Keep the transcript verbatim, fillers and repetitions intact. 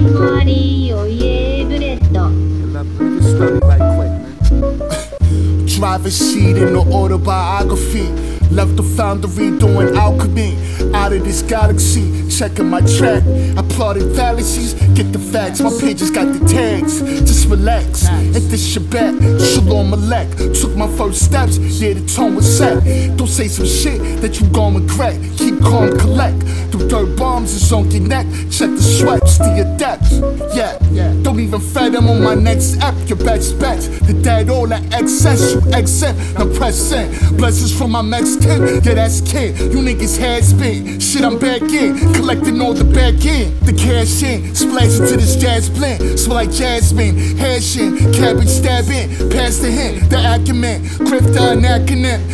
マリオイエブレッド Let me get started right quick, man. Driver's seat in the autobiography. Left the foundry doing alchemy. Out of this galaxy, checking my track. I plotted fallacies, get the facts. My pages got the tags. Just relax, and this your back. Shalom Alek. Took my first steps, yeah, the tone was set. Don't say some shit that you gon' regret. Keep calm, collect. The dirt bombs is on your neck. Check the swipes to your depths. Yeah, yeah. Don't even fret them on my next app. Your best bets. The dead all that excess, you exempt. Now press send. Blessings from my Mexican. Yeah, that's kid. You niggas head spin. Shit, I'm back in. Collecting all the back end. The cash in. Splash into this jazz blend. Smell like jasmine. Hash in. Cabbage stabbing. Pass the hint. The acumen. Crypto and acronym.